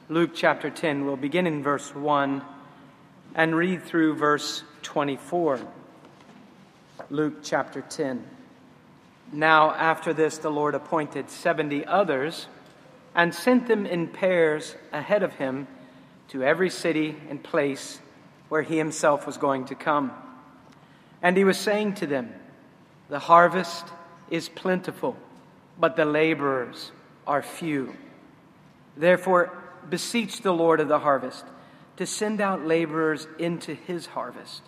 Luke chapter 10. We'll begin in verse 1 and read through verse 24. Luke chapter 10. Now after this the Lord appointed 70 others and sent them in pairs ahead of him to every city and place where he himself was going to come. And he was saying to them, "The harvest is plentiful, but the laborers are few. Therefore, beseech the Lord of the harvest to send out laborers into his harvest.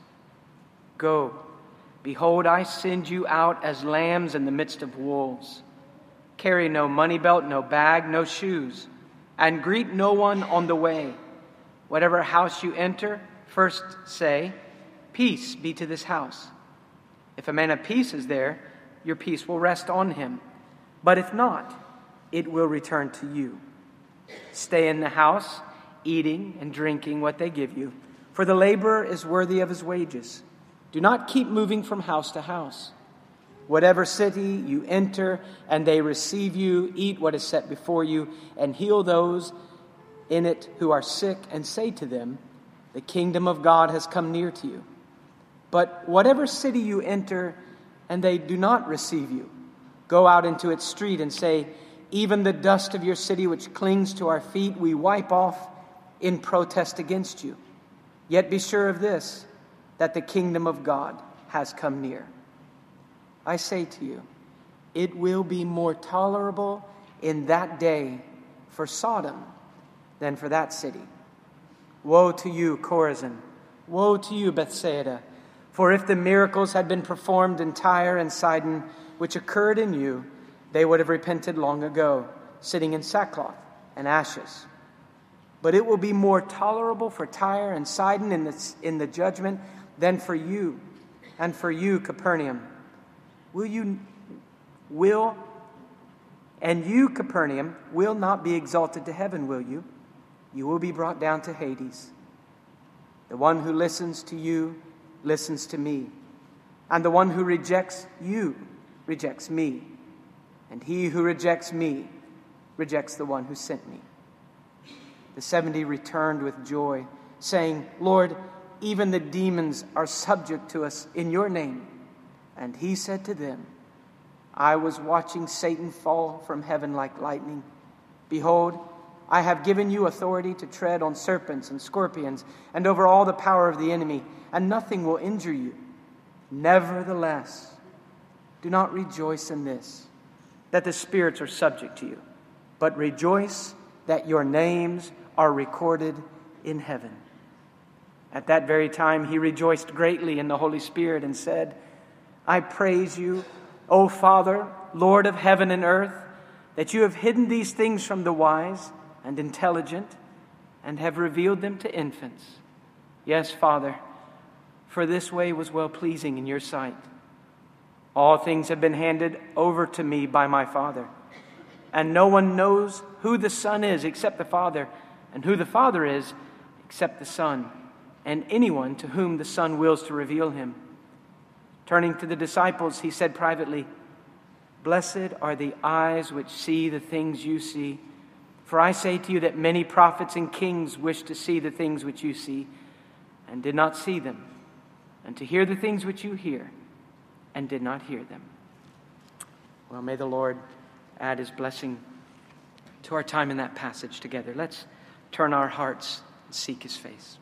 Go, behold, I send you out as lambs in the midst of wolves. Carry no money belt, no bag, no shoes, and greet no one on the way. Whatever house you enter, first say, 'Peace be to this house.' If a man of peace is there, your peace will rest on him. But if not, it will return to you. Stay in the house, eating and drinking what they give you, for the laborer is worthy of his wages. Do not keep moving from house to house. Whatever city you enter and they receive you, eat what is set before you, and heal those in it who are sick, and say to them, 'The kingdom of God has come near to you.' But whatever city you enter and they do not receive you, go out into its street and say, 'Even the dust of your city which clings to our feet we wipe off in protest against you.' Yet be sure of this, that the kingdom of God has come near. I say to you, it will be more tolerable in that day for Sodom than for that city. Woe to you, Chorazin! Woe to you, Bethsaida! For if the miracles had been performed in Tyre and Sidon, which occurred in you, they would have repented long ago, sitting in sackcloth and ashes. But it will be more tolerable for Tyre and Sidon in the judgment than for you, and for you, Capernaum. And you, Capernaum, will not be exalted to heaven, will you? You will be brought down to Hades. The one who listens to you listens to me, and the one who rejects you rejects me, and he who rejects me rejects the one who sent me." The 70 returned with joy, saying, "Lord, even the demons are subject to us in your name." And he said to them, "I was watching Satan fall from heaven like lightning. Behold, I have given you authority to tread on serpents and scorpions and over all the power of the enemy, and nothing will injure you. Nevertheless, do not rejoice in this, that the spirits are subject to you, but rejoice that your names are recorded in heaven." At that very time he rejoiced greatly in the Holy Spirit and said, "I praise you, O Father, Lord of heaven and earth, that you have hidden these things from the wise and intelligent and have revealed them to infants. Yes, Father, for this way was well-pleasing in your sight. All things have been handed over to me by my Father, and no one knows who the Son is except the Father, and who the Father is except the Son, and anyone to whom the Son wills to reveal him." Turning to the disciples, he said privately, "Blessed are the eyes which see the things you see. For I say to you that many prophets and kings wished to see the things which you see, and did not see them, and to hear the things which you hear, and did not hear them." Well, may the Lord add his blessing to our time in that passage together. Let's turn our hearts and seek his face.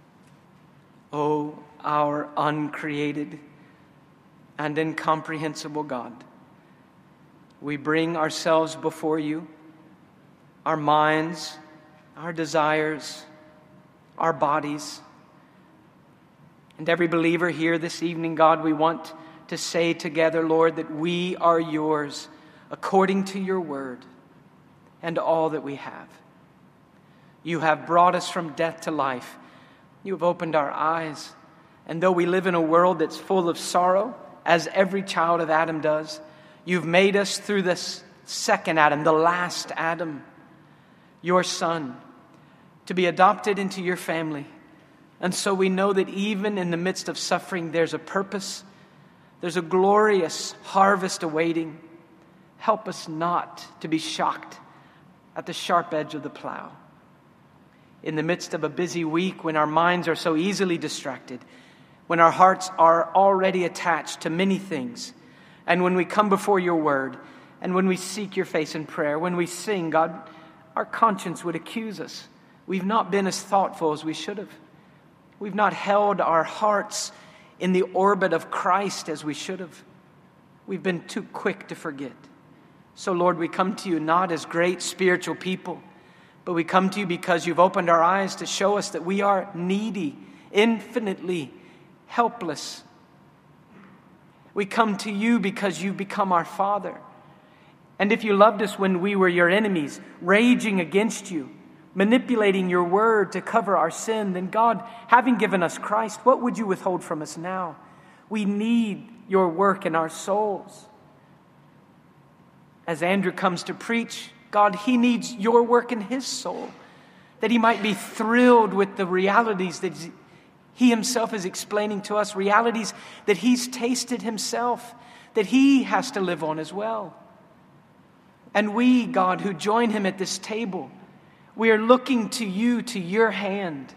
O our uncreated and incomprehensible God, we bring ourselves before you, our minds, our desires, our bodies. And every believer here this evening, God, we want to say together, Lord, that we are yours according to your word and all that we have. You have brought us from death to life. You have opened our eyes. And though we live in a world that's full of sorrow, as every child of Adam does, you've made us through this second Adam, the last Adam, your son, to be adopted into your family. And so we know that even in the midst of suffering, there's a purpose. There's a glorious harvest awaiting. Help us not to be shocked at the sharp edge of the plow. in the midst of a busy week when our minds are so easily distracted, when our hearts are already attached to many things, and when we come before your word, and when we seek your face in prayer, when we sing, God, our conscience would accuse us. We've not been as thoughtful as we should have. We've not held our hearts in the orbit of Christ as we should have. We've been too quick to forget. So, Lord, we come to you not as great spiritual people, but we come to you because you've opened our eyes to show us that we are needy, infinitely helpless. We come to you because you've become our Father. And if you loved us when we were your enemies, raging against you, manipulating your word to cover our sin, then God, having given us Christ, what would you withhold from us now? We need your work in our souls. As Andrew comes to preach, God, he needs your work in his soul, that he might be thrilled with the realities that he himself is explaining to us, realities that he's tasted himself, that he has to live on as well. And we, God, who join him at this table, we are looking to you, to your hand.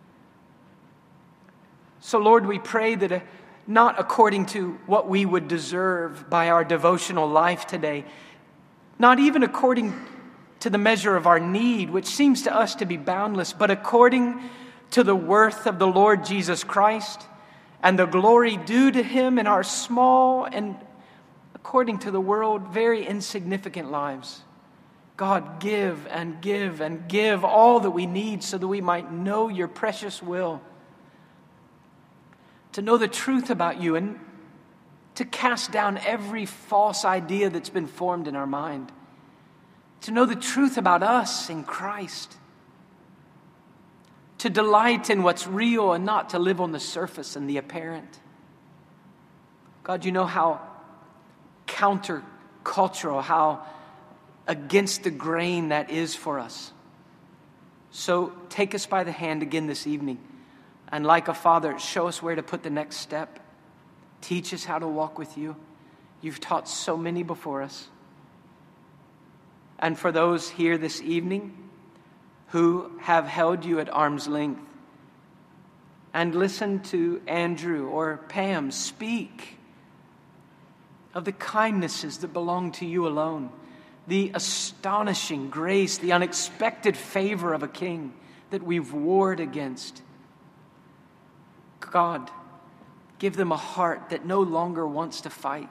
So, Lord, we pray that not according to what we would deserve by our devotional life today, not even according to the measure of our need, which seems to us to be boundless, but according to the worth of the Lord Jesus Christ and the glory due to him in our small and, according to the world, very insignificant lives. God, give and give and give all that we need so that we might know your precious will, to know the truth about you and to cast down every false idea that's been formed in our mind, to know the truth about us in Christ, to delight in what's real and not to live on the surface and the apparent. God, you know how countercultural, how against the grain that is for us. So take us by the hand again this evening, and like a father, show us where to put the next step. Teach us how to walk with you. You've taught so many before us. And for those here this evening who have held you at arm's length and listened to Andrew or Pam speak of the kindnesses that belong to you alone, the astonishing grace, the unexpected favor of a king that we've warred against. God, give them a heart that no longer wants to fight.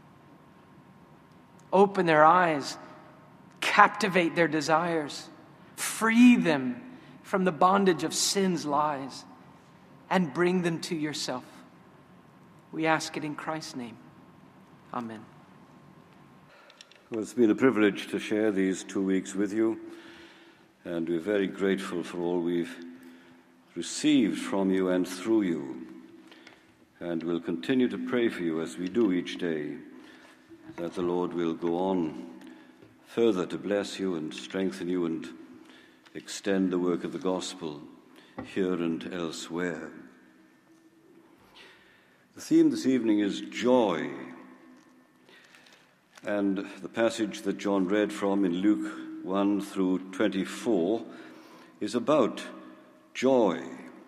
Open their eyes, captivate their desires, free them from the bondage of sin's lies, and bring them to yourself. We ask it in Christ's name. Amen. Well, it's been a privilege to share these 2 weeks with you, and we're very grateful for all we've received from you and through you. And we'll continue to pray for you as we do each day, that the Lord will go on further to bless you and strengthen you and extend the work of the gospel here and elsewhere. The theme this evening is joy. And the passage that John read from in Luke 1 through 24 is about joy.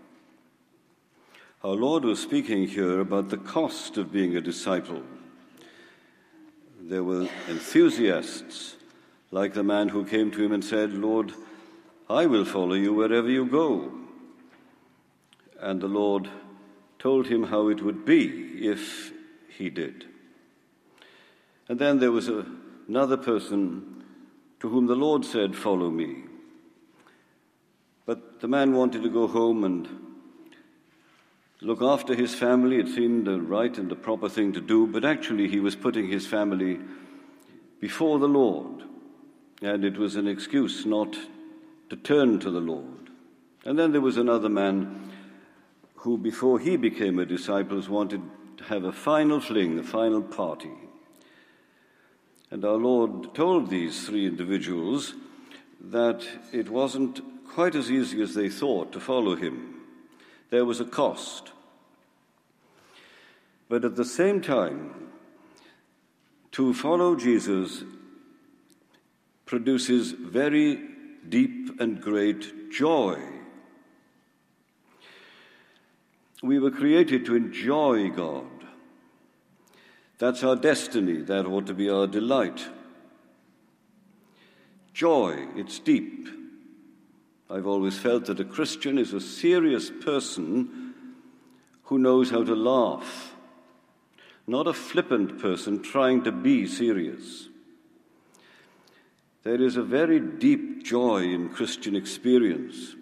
Our Lord was speaking here about the cost of being a disciple. There were enthusiasts, like the man who came to him and said, "Lord, I will follow you wherever you go." And the Lord told him how it would be if he did. And then there was another person to whom the Lord said, "Follow me." But the man wanted to go home and look after his family. It seemed the right and the proper thing to do, but actually he was putting his family before the Lord, and it was an excuse not to turn to the Lord. And then there was another man who, before he became a disciple, wanted to have a final fling, a final party. And our Lord told these three individuals that it wasn't quite as easy as they thought to follow him. There was a cost. But at the same time, to follow Jesus produces very deep and great joy. We were created to enjoy God. That's our destiny. That ought to be our delight. Joy, it's deep. I've always felt that a Christian is a serious person who knows how to laugh, not a flippant person trying to be serious. There is a very deep joy in Christian experience.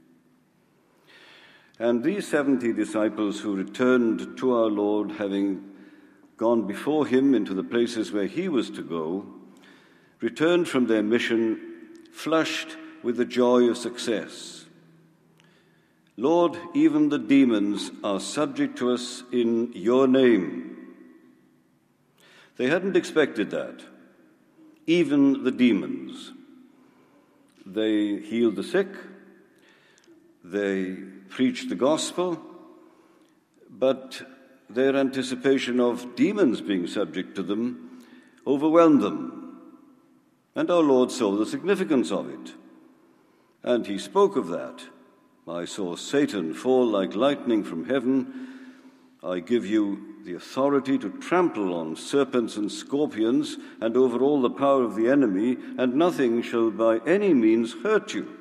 And these 70 disciples who returned to our Lord, having gone before him into the places where he was to go, returned from their mission flushed with the joy of success. Lord, even the demons are subject to us in your name. They hadn't expected that. Even the demons. They healed the sick. They preached the gospel. But their anticipation of demons being subject to them overwhelmed them. And our Lord saw the significance of it. And he spoke of that. I saw Satan fall like lightning from heaven. I give you the authority to trample on serpents and scorpions and over all the power of the enemy, and nothing shall by any means hurt you.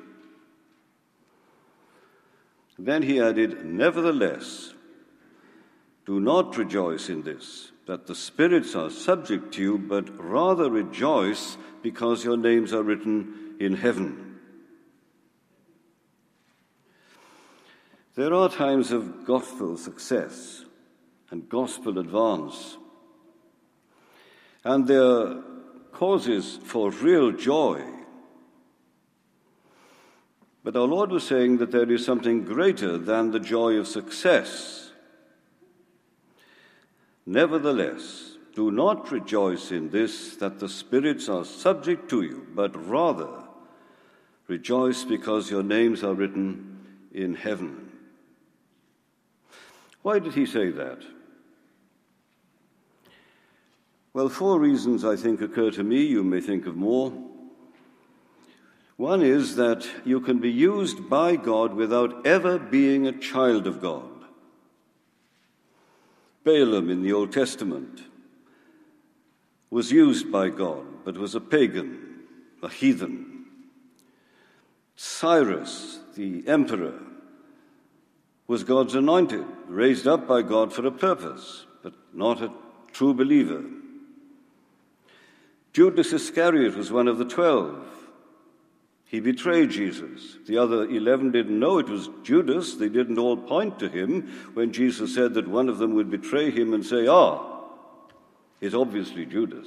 Then he added, nevertheless, do not rejoice in this, that the spirits are subject to you, but rather rejoice because your names are written in heaven. There are times of gospel success and gospel advance, and there are causes for real joy. But our Lord was saying that there is something greater than the joy of success. Nevertheless, do not rejoice in this, that the spirits are subject to you, but rather rejoice because your names are written in heaven. Why did he say that? Well, 4 reasons, I think, occur to me. You may think of more. One is that you can be used by God without ever being a child of God. Balaam in the Old Testament was used by God, but was a pagan, a heathen. Cyrus, the emperor, was God's anointed, raised up by God for a purpose, but not a true believer. Judas Iscariot was one of the 12. He betrayed Jesus. The other 11 didn't know it was Judas. They didn't all point to him when Jesus said that one of them would betray him and say, it's obviously Judas.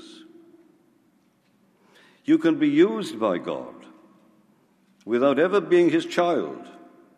You can be used by God without ever being his child.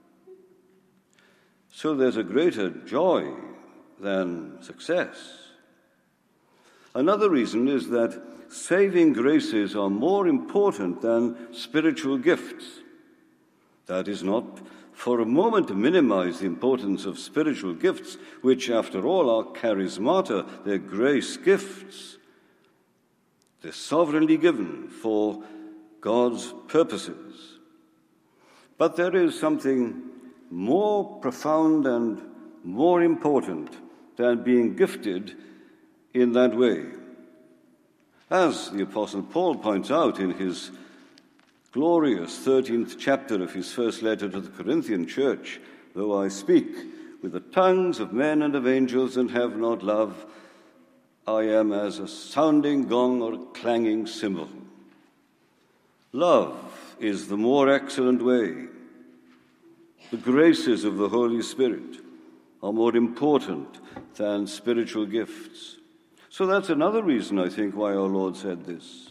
So there's a greater joy than success. Another reason is that saving graces are more important than spiritual gifts. That is not for a moment to minimize the importance of spiritual gifts, which, after all, are charismata, they're grace gifts. They're sovereignly given for God's purposes. But there is something more profound and more important than being gifted in that way. As the Apostle Paul points out in his glorious 13th chapter of his first letter to the Corinthian church, though I speak with the tongues of men and of angels and have not love, I am as a sounding gong or a clanging cymbal. Love is the more excellent way. The graces of the Holy Spirit are more important than spiritual gifts. So that's another reason, I think, why our Lord said this.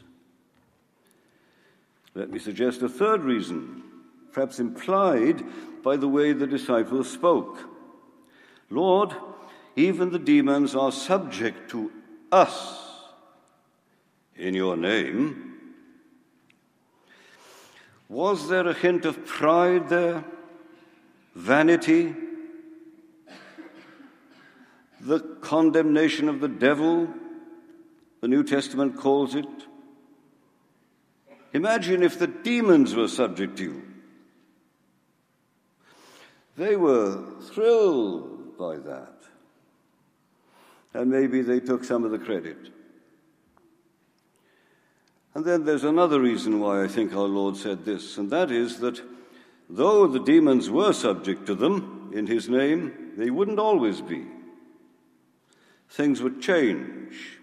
Let me suggest a third reason, perhaps implied by the way the disciples spoke. Lord, even the demons are subject to us in your name. Was there a hint of pride there? Vanity? The condemnation of the devil, the New Testament calls it. Imagine if the demons were subject to you. They were thrilled by that. And maybe they took some of the credit. And then there's another reason why I think our Lord said this, and that is that though the demons were subject to them in his name, they wouldn't always be. Things would change.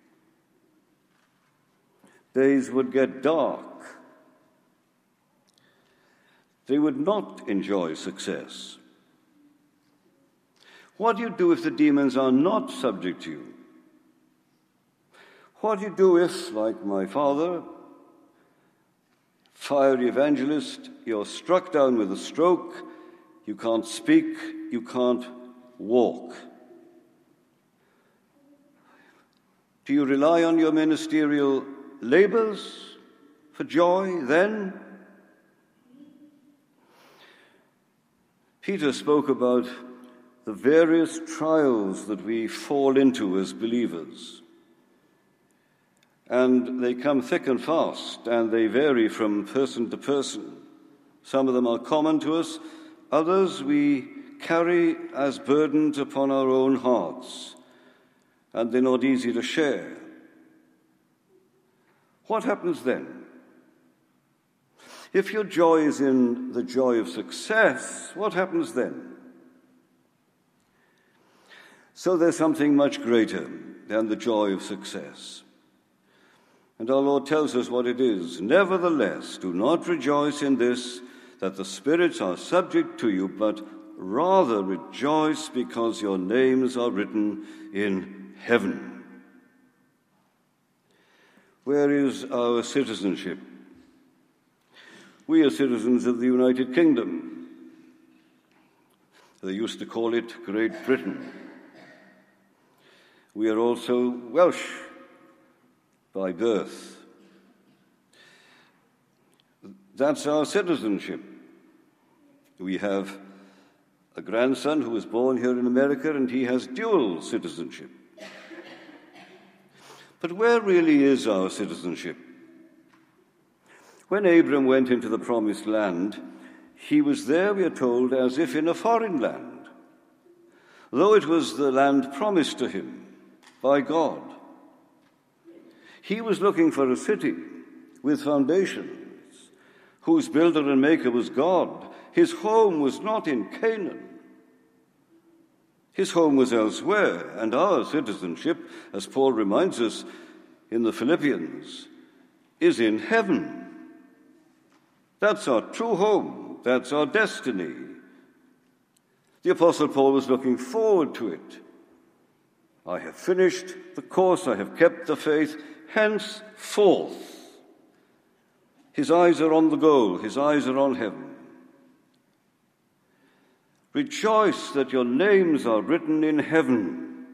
Days would get dark. They would not enjoy success. What do you do if the demons are not subject to you? What do you do if, like my father, fiery evangelist, you're struck down with a stroke, you can't speak, you can't walk? Do you rely on your ministerial labors for joy then? Peter spoke about the various trials that we fall into as believers. And they come thick and fast, and they vary from person to person. Some of them are common to us, others we carry as burdens upon our own hearts, and they're not easy to share. What happens then? If your joy is in the joy of success, what happens then? So there's something much greater than the joy of success. And our Lord tells us what it is. Nevertheless, do not rejoice in this, that the spirits are subject to you, but rather rejoice because your names are written in heaven. Where is our citizenship? We are citizens of the United Kingdom. They used to call it Great Britain. We are also Welsh by birth. That's our citizenship. We have a grandson who was born here in America, and he has dual citizenship. But where really is our citizenship? When Abram went into the promised land, he was there, we are told, as if in a foreign land, though it was the land promised to him by God. He was looking for a city with foundations, whose builder and maker was God. His home was not in Canaan. His home was elsewhere, and our citizenship, as Paul reminds us in the Philippians, is in heaven. That's our true home. That's our destiny. The Apostle Paul was looking forward to it. I have finished the course, I have kept the faith, henceforth. His eyes are on the goal, his eyes are on heaven. Rejoice that your names are written in heaven.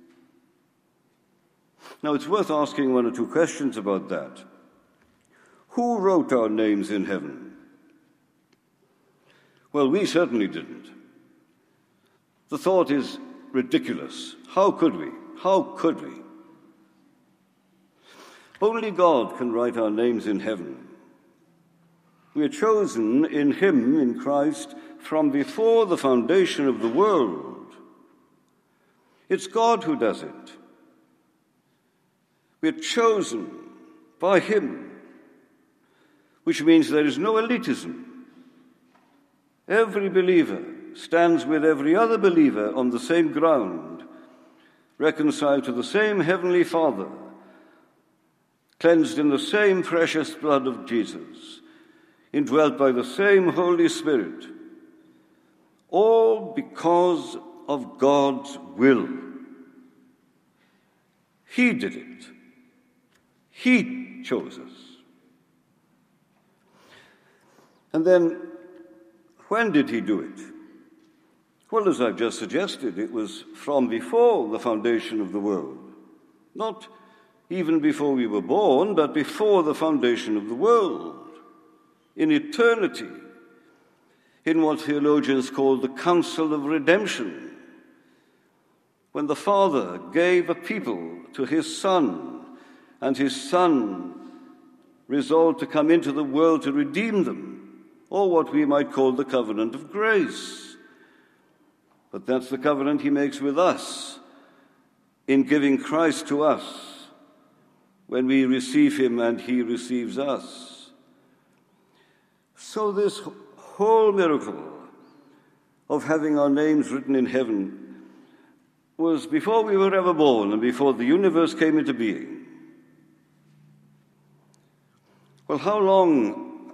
Now, it's worth asking one or two questions about that. Who wrote our names in heaven? Well, we certainly didn't. The thought is ridiculous. How could we? How could we? Only God can write our names in heaven. We are chosen in him, in Christ, from before the foundation of the world. It's God who does it. We're chosen by him, which means there is no elitism. Every believer stands with every other believer on the same ground, reconciled to the same heavenly Father, cleansed in the same precious blood of Jesus, indwelt by the same Holy Spirit, all because of God's will. He did it. He chose us. And then, when did he do it? Well, as I've just suggested, it was from before the foundation of the world. Not even before we were born, but before the foundation of the world. In eternity, in what theologians call the council of redemption, when the Father gave a people to his Son, and his Son resolved to come into the world to redeem them, or what we might call the covenant of grace. But that's the covenant he makes with us in giving Christ to us when we receive him and he receives us. So this whole miracle of having our names written in heaven was before we were ever born and before the universe came into being. Well, how long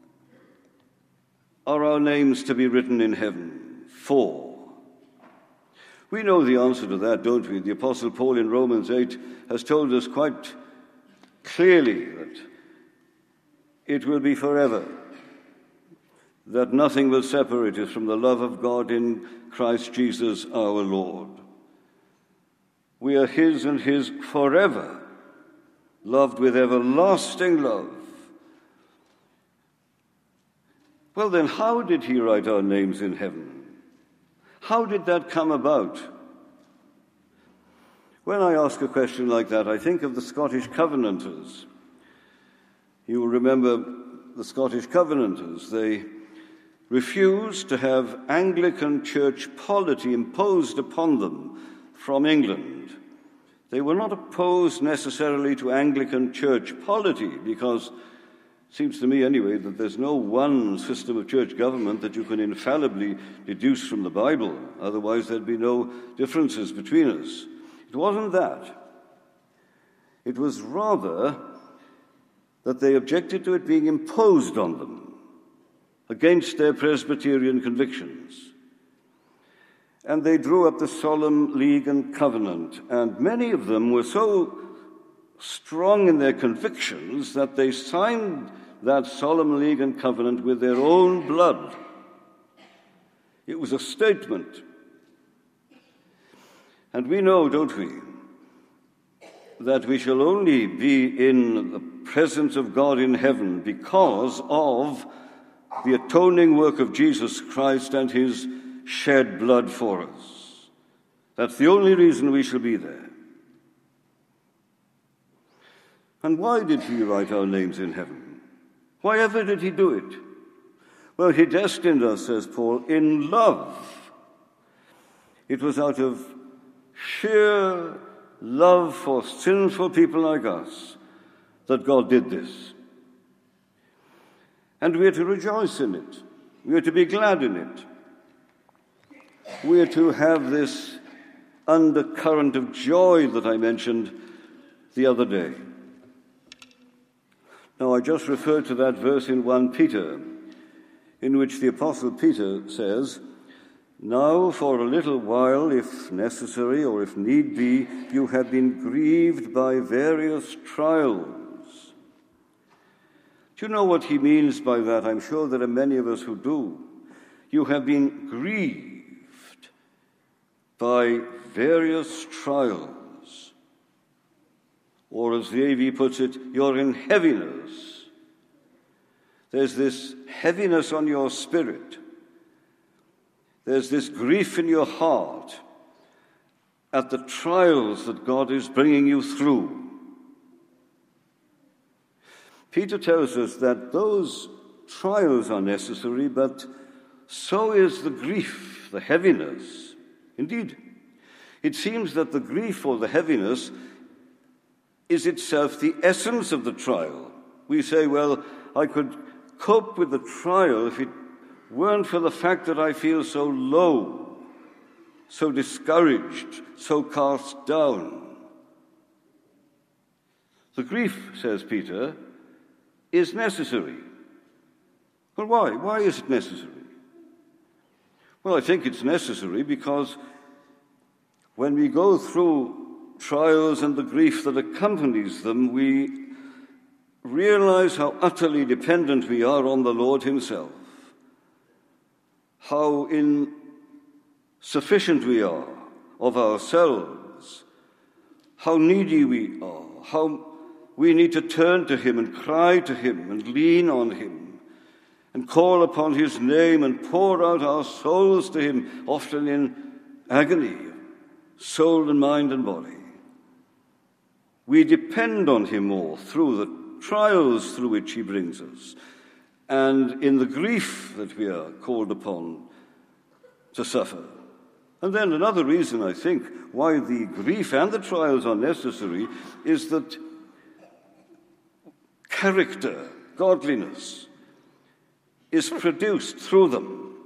are our names to be written in heaven for? We know the answer to that, don't we? The Apostle Paul in Romans 8 has told us quite clearly that it will be forever, that nothing will separate us from the love of God in Christ Jesus our Lord. We are his and his forever, loved with everlasting love. Well then, how did he write our names in heaven? How did that come about? When I ask a question like that, I think of the Scottish Covenanters. You will remember the Scottish Covenanters. They refused to have Anglican church polity imposed upon them from England. They were not opposed necessarily to Anglican church polity, because it seems to me anyway that there's no one system of church government that you can infallibly deduce from the Bible. Otherwise there'd be no differences between us. It wasn't that. It was rather that they objected to it being imposed on them against their Presbyterian convictions. And they drew up the Solemn League and Covenant, and many of them were so strong in their convictions that they signed that Solemn League and Covenant with their own blood. It was a statement. And we know, don't we, that we shall only be in the presence of God in heaven because of the atoning work of Jesus Christ and his shed blood for us. That's the only reason we shall be there. And why did he write our names in heaven? Why ever did he do it? Well, he destined us, says Paul, in love. It was out of sheer love for sinful people like us that God did this. And we are to rejoice in it. We are to be glad in it. We are to have this undercurrent of joy that I mentioned the other day. Now, I just referred to that verse in 1 Peter, in which the Apostle Peter says, "Now for a little while, if necessary or if need be, you have been grieved by various trials." Do you know what he means by that? I'm sure there are many of us who do. You have been grieved by various trials. Or as the AV puts it, you're in heaviness. There's this heaviness on your spirit. There's this grief in your heart at the trials that God is bringing you through. Peter tells us that those trials are necessary, but so is the grief, the heaviness. Indeed, it seems that the grief or the heaviness is itself the essence of the trial. We say, well, I could cope with the trial if it weren't for the fact that I feel so low, so discouraged, so cast down. The grief, says Peter, is necessary. Well, why? Why is it necessary? Well, I think it's necessary because when we go through trials and the grief that accompanies them, we realize how utterly dependent we are on the Lord himself, how insufficient we are of ourselves, how needy we are, how we need to turn to him and cry to him and lean on him and call upon his name and pour out our souls to him, often in agony, soul and mind and body. We depend on him more through the trials through which he brings us, and in the grief that we are called upon to suffer. And then another reason, I think, why the grief and the trials are necessary is that character, godliness, is produced through them,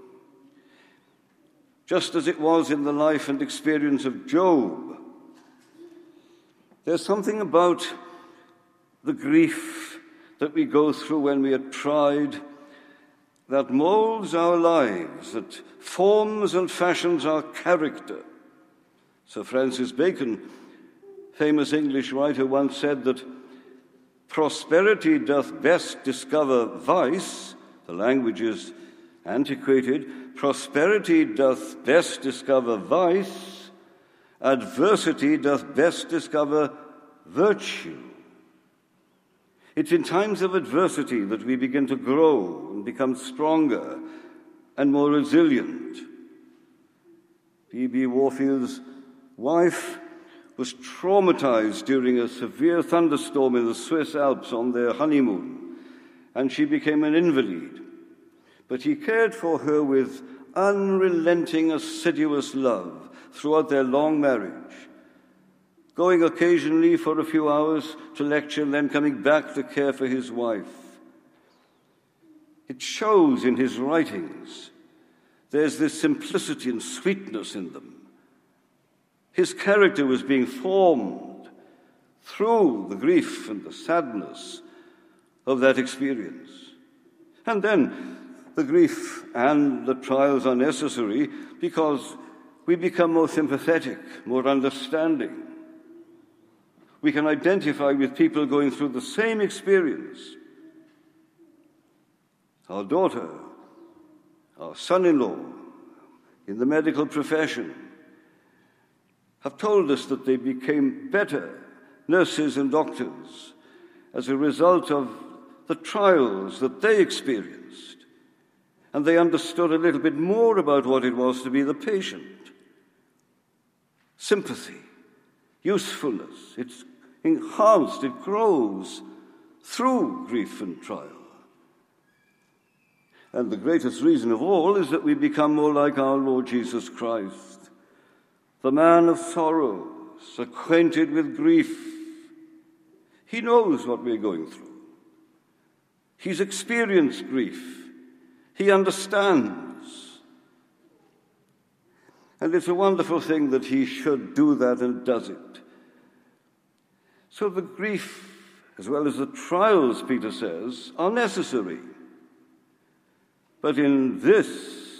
just as it was in the life and experience of Job. There's something about the grief that we go through when we are tried that molds our lives, that forms and fashions our character. Sir Francis Bacon, famous English writer, once said that prosperity doth best discover vice. The language is antiquated. Prosperity doth best discover vice. Adversity doth best discover virtue. It's in times of adversity that we begin to grow and become stronger and more resilient. B.B. Warfield's wife was traumatized during a severe thunderstorm in the Swiss Alps on their honeymoon, and she became an invalid. But he cared for her with unrelenting, assiduous love throughout their long marriage, going occasionally for a few hours to lecture and then coming back to care for his wife. It shows in his writings. There's this simplicity and sweetness in them. His character was being formed through the grief and the sadness of that experience. And then the grief and the trials are necessary because we become more sympathetic, more understanding. We can identify with people going through the same experience. Our daughter, our son-in-law in the medical profession have told us that they became better nurses and doctors as a result of the trials that they experienced. And they understood a little bit more about what it was to be the patient. Sympathy, usefulness, it's enhanced, it grows through grief and trial. And the greatest reason of all is that we become more like our Lord Jesus Christ, the man of sorrows, acquainted with grief. He knows what we're going through. He's experienced grief. He understands. And it's a wonderful thing that he should do that and does it. So the grief, as well as the trials, Peter says, are necessary. But in this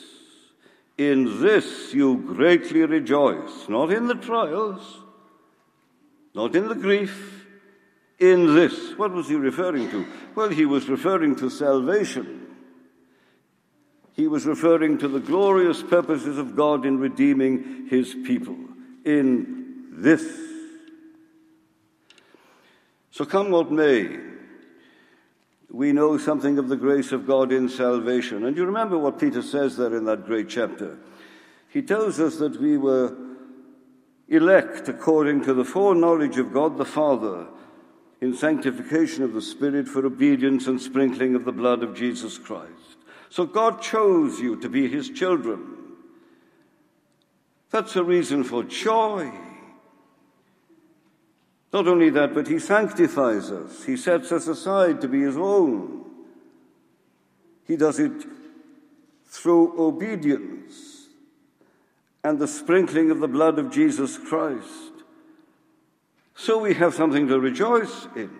you greatly rejoice, not in the trials, not in the grief, in this. What was he referring to? Well, he was referring to salvation. He was referring to the glorious purposes of God in redeeming his people. In this. So come what may, we know something of the grace of God in salvation. And you remember what Peter says there in that great chapter. He tells us that we were elect according to the foreknowledge of God the Father in sanctification of the Spirit for obedience and sprinkling of the blood of Jesus Christ. So God chose you to be his children. That's a reason for joy. Not only that, but he sanctifies us. He sets us aside to be his own. He does it through obedience and the sprinkling of the blood of Jesus Christ. So we have something to rejoice in.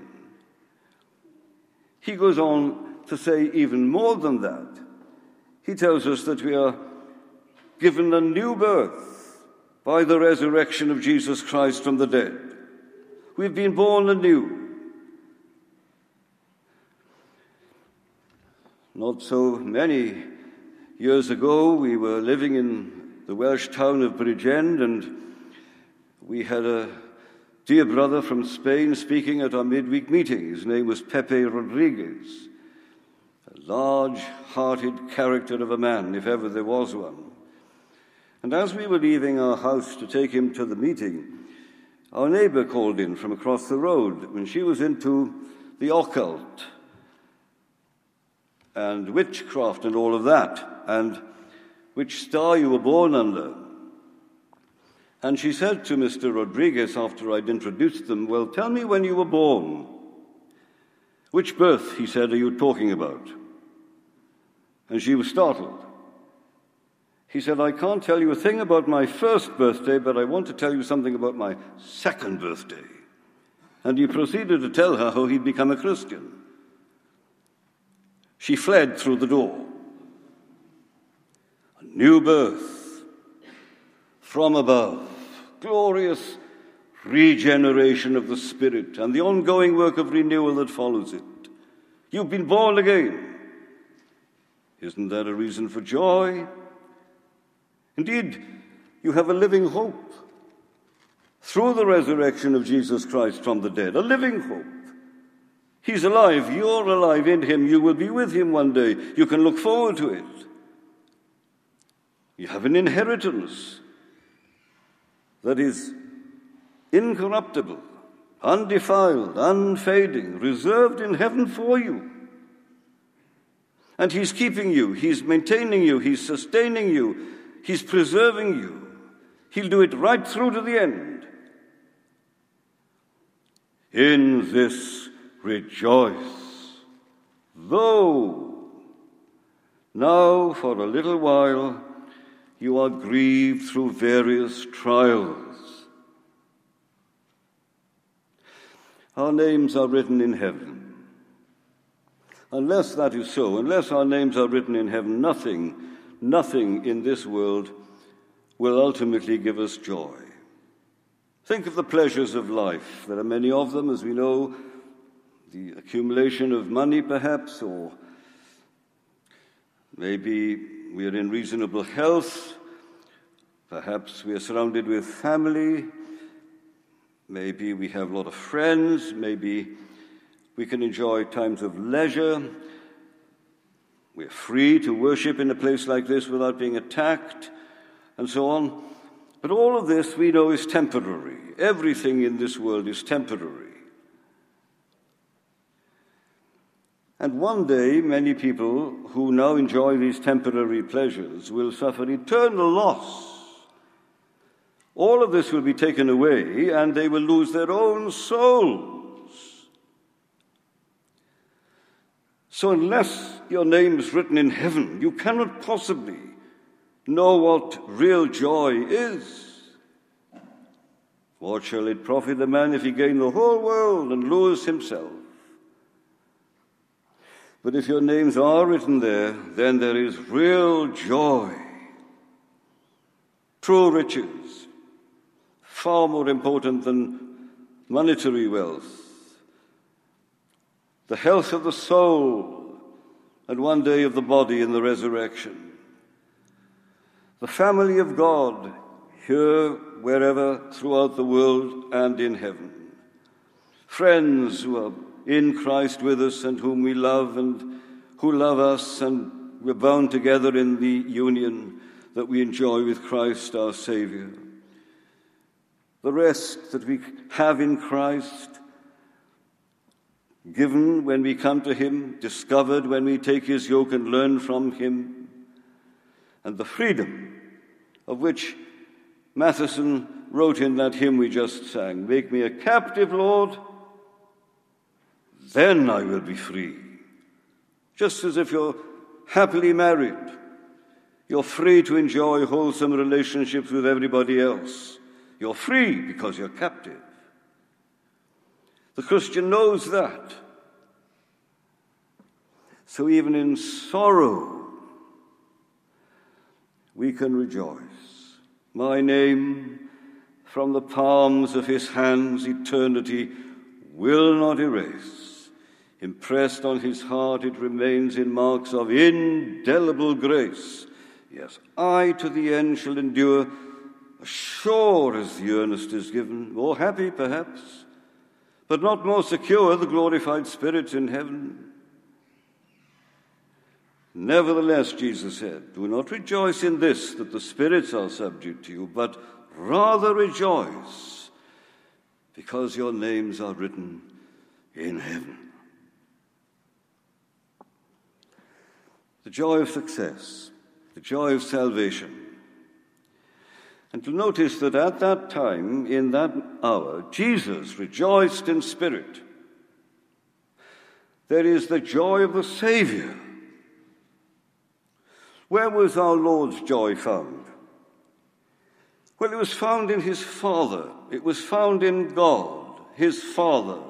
He goes on to say even more than that. He tells us that we are given a new birth by the resurrection of Jesus Christ from the dead. We've been born anew. Not so many years ago, we were living in the Welsh town of Bridgend, and we had a dear brother from Spain speaking at our midweek meeting. His name was Pepe Rodriguez, a large-hearted character of a man, if ever there was one. And as we were leaving our house to take him to the meeting, our neighbor called in from across the road. When she was into the occult and witchcraft and all of that, and which star you were born under. And she said to Mr. Rodriguez after I'd introduced them, "Well, tell me when you were born." "Which birth," he said, "are you talking about?" And she was startled. He said, "I can't tell you a thing about my first birthday, but I want to tell you something about my second birthday." And he proceeded to tell her how he'd become a Christian. She fled through the door. A new birth from above, glorious regeneration of the Spirit and the ongoing work of renewal that follows it. You've been born again. Isn't that a reason for joy? Indeed, you have a living hope through the resurrection of Jesus Christ from the dead, a living hope. He's alive, you're alive in him, you will be with him one day. You can look forward to it. You have an inheritance that is incorruptible, undefiled, unfading, reserved in heaven for you. And he's keeping you, he's maintaining you, he's sustaining you, he's preserving you. He'll do it right through to the end. In this rejoice, though now for a little while you are grieved through various trials. Our names are written in heaven. Unless that is so, unless our names are written in heaven, nothing in this world will ultimately give us joy. Think of the pleasures of life. There are many of them, as we know, the accumulation of money perhaps, or maybe we are in reasonable health, perhaps we are surrounded with family, maybe we have a lot of friends, maybe we can enjoy times of leisure. We're free to worship in a place like this without being attacked, and so on. But all of this we know is temporary. Everything in this world is temporary. And one day, many people who now enjoy these temporary pleasures will suffer eternal loss. All of this will be taken away, and they will lose their own souls. So unless your name is written in heaven, you cannot possibly know what real joy is. What shall it profit a man if he gain the whole world and lose himself? But if your names are written there, then there is real joy, true riches, far more important than monetary wealth, the health of the soul, and one day of the body in the resurrection. The family of God, here, wherever, throughout the world and in heaven. Friends who are in Christ with us and whom we love and who love us, and we're bound together in the union that we enjoy with Christ our Savior. The rest that we have in Christ, given when we come to him, discovered when we take his yoke and learn from him, and the freedom of which Matheson wrote in that hymn we just sang, "Make me a captive, Lord, then I will be free." Just as if you're happily married, you're free to enjoy wholesome relationships with everybody else. You're free because you're captive. The Christian knows that. So even in sorrow, we can rejoice. My name from the palms of his hands eternity will not erase. Impressed on his heart it remains in marks of indelible grace. Yes, I to the end shall endure, as sure as the earnest is given, more happy perhaps, but not more secure, the glorified spirits in heaven. Nevertheless, Jesus said, do not rejoice in this, that the spirits are subject to you, but rather rejoice, because your names are written in heaven. the joy of success, the joy of salvation. And you'll notice that at that time, in that hour, Jesus rejoiced in spirit. There is the joy of the Savior. Where was our Lord's joy found? Well, it was found in his Father. It was found in God, his Father.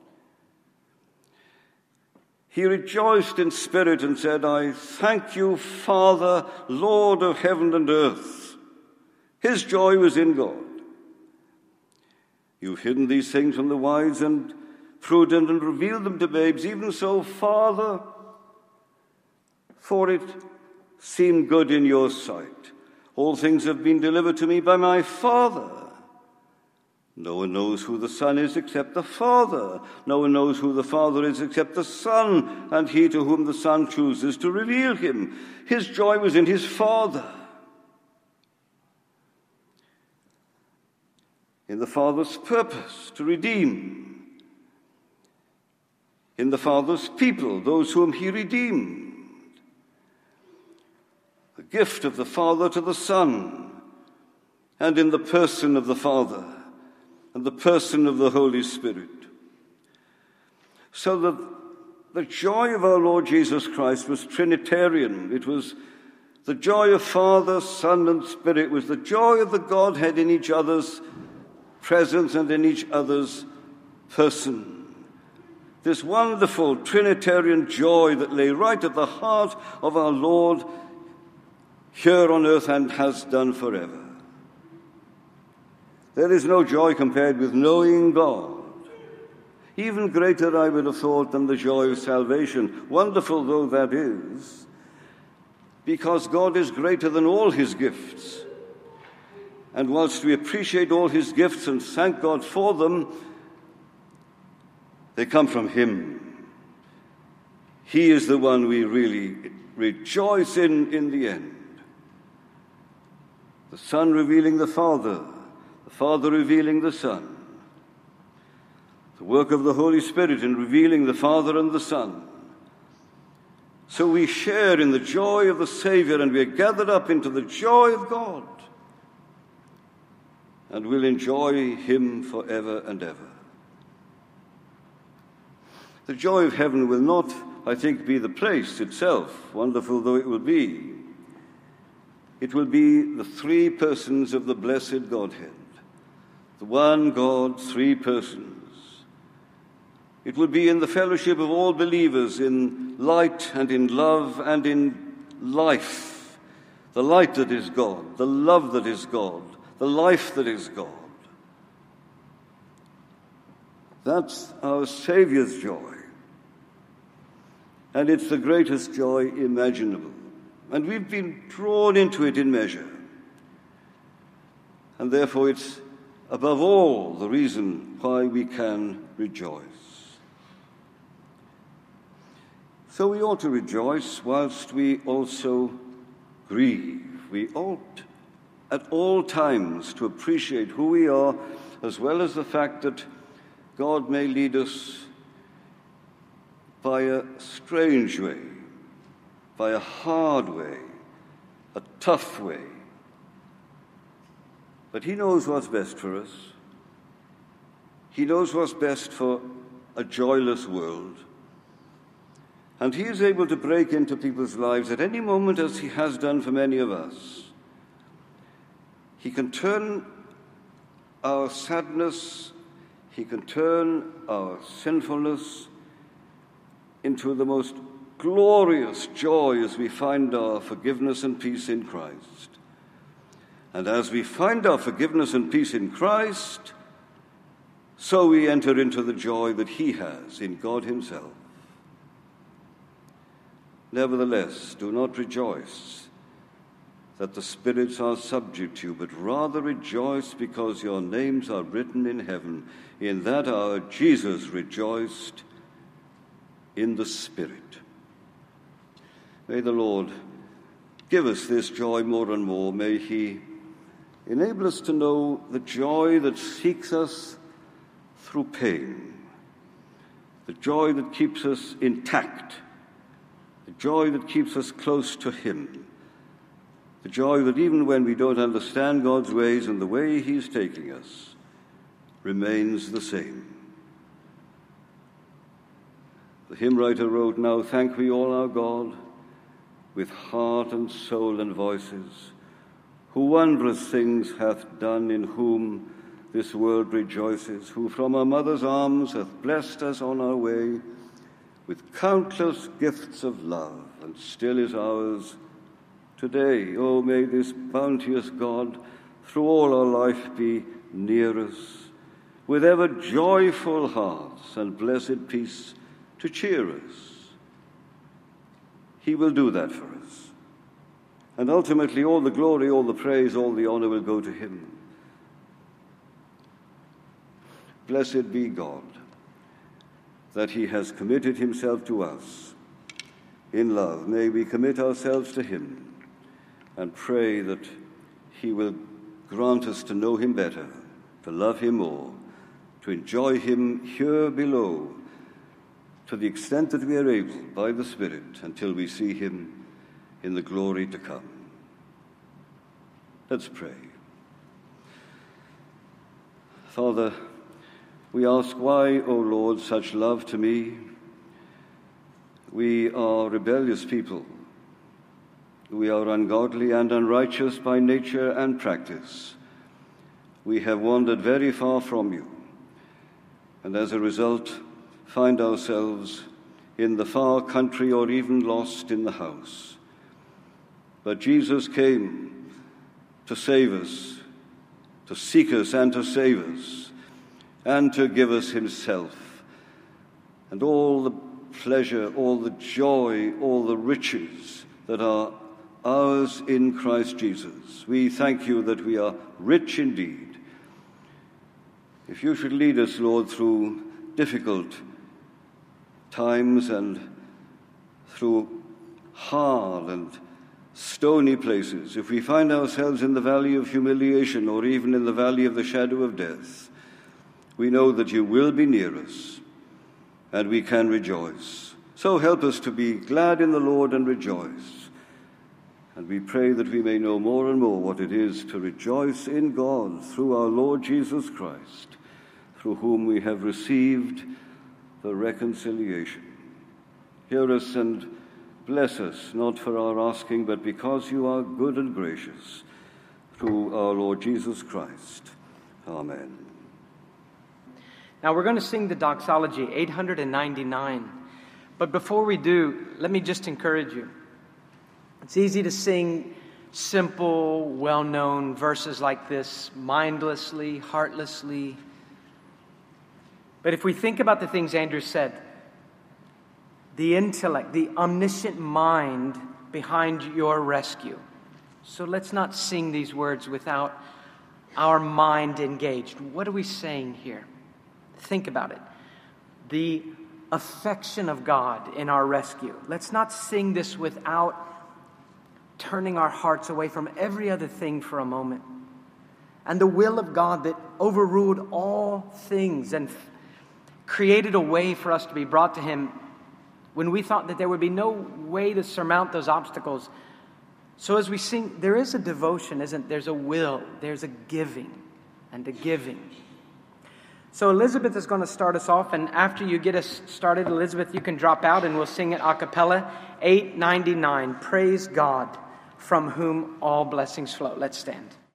He rejoiced in spirit and said, I thank you, Father, Lord of heaven and earth. His joy was in God. You've hidden these things from the wise and prudent and revealed them to babes. Even so, Father, for it seemed good in your sight. All things have been delivered to me by my Father. No one knows who the Son is except the Father. No one knows who the Father is except the Son, and he to whom the Son chooses to reveal him. His joy was in his Father. In the Father's purpose to redeem. In the Father's people, those whom he redeemed. The gift of the Father to the Son, and in the person of the Father, and the person of the Holy Spirit. So that the joy of our Lord Jesus Christ was Trinitarian. It was the joy of Father, Son, and Spirit. It was the joy of the Godhead in each other's presence and in each other's person. This wonderful Trinitarian joy that lay right at the heart of our Lord here on earth and has done forever. There is no joy compared with knowing God. Even greater, I would have thought, than the joy of salvation, wonderful though that is, because God is greater than all his gifts. And whilst we appreciate all his gifts and thank God for them, they come from him. He is the one we really rejoice in the end. The Son revealing the Father revealing the Son. The work of the Holy Spirit in revealing the Father and the Son. So we share in the joy of the Savior, and we are gathered up into the joy of God, and will enjoy him forever and ever. The joy of heaven will not, I think, be the place itself, wonderful though it will be. It will be the three persons of the blessed Godhead. The one God, three persons. It will be in the fellowship of all believers, in light and in love and in life. The light that is God, the love that is God, the life that is God. That's our Savior's joy. And it's the greatest joy imaginable. And we've been drawn into it in measure. And therefore it's above all the reason why we can rejoice. So we ought to rejoice whilst we also grieve. We ought at all times to appreciate who we are, as well as the fact that God may lead us by a strange way, by a hard way, a tough way. But he knows what's best for us. He knows what's best for a joyless world. And he is able to break into people's lives at any moment, as he has done for many of us. He can turn our sadness, he can turn our sinfulness into the most glorious joy as we find our forgiveness and peace in Christ. And as we find our forgiveness and peace in Christ, so we enter into the joy that he has in God himself. Nevertheless, do not rejoice that the spirits are subject to you, but rather rejoice because your names are written in heaven. In that hour Jesus rejoiced in the Spirit. May the Lord give us this joy more and more. May he enable us to know the joy that seeks us through pain, the joy that keeps us intact, the joy that keeps us close to Him, the joy that even when we don't understand God's ways and the way He's taking us, remains the same. The hymn writer wrote, "Now thank we all our God, with heart and soul and voices, who wondrous things hath done, in whom this world rejoices, who from our mother's arms hath blessed us on our way, with countless gifts of love, and still is ours today. Oh, may this bounteous God through all our life be near us, with ever joyful hearts and blessed peace to cheer us." He will do that for us. And ultimately all the glory, all the praise, all the honor will go to Him. Blessed be God, that He has committed Himself to us in love. May we commit ourselves to Him and pray that He will grant us to know Him better, to love Him more, to enjoy Him here below, to the extent that we are able by the Spirit, until we see Him in the glory to come. Let's pray. Father, we ask, why, O Lord, such love to me? We are rebellious people. We are ungodly and unrighteous by nature and practice. We have wandered very far from you, and as a result, find ourselves in the far country or even lost in the house. But Jesus came to save us, to seek us and to save us, and to give us Himself, and all the pleasure, all the joy, all the riches that are ours in Christ Jesus. We thank you that we are rich indeed. If you should lead us, Lord, through difficult times and through hard and stony places, if we find ourselves in the valley of humiliation or even in the valley of the shadow of death, we know that you will be near us and we can rejoice. So help us to be glad in the Lord and rejoice. And we pray that we may know more and more what it is to rejoice in God through our Lord Jesus Christ, through whom we have received the reconciliation. Hear us and bless us, not for our asking, but because you are good and gracious, through our Lord Jesus Christ. Amen. Now we're going to sing the doxology, 899. But before we do, let me just encourage you. It's easy to sing simple, well-known verses like this, mindlessly, heartlessly. But if we think about the things Andrew said, the intellect, the omniscient mind behind your rescue. So let's not sing these words without our mind engaged. What are we saying here? Think about it. The affection of God in our rescue. Let's not sing this without turning our hearts away from every other thing for a moment. And the will of God that overruled all things and created a way for us to be brought to Him when we thought that there would be no way to surmount those obstacles. So as we sing, there is a devotion, isn't there? There's a will, there's a giving and a giving. So Elizabeth is going to start us off, and after you get us started, Elizabeth, you can drop out and we'll sing it a cappella. 899, Praise God, from whom all blessings flow. Let's stand.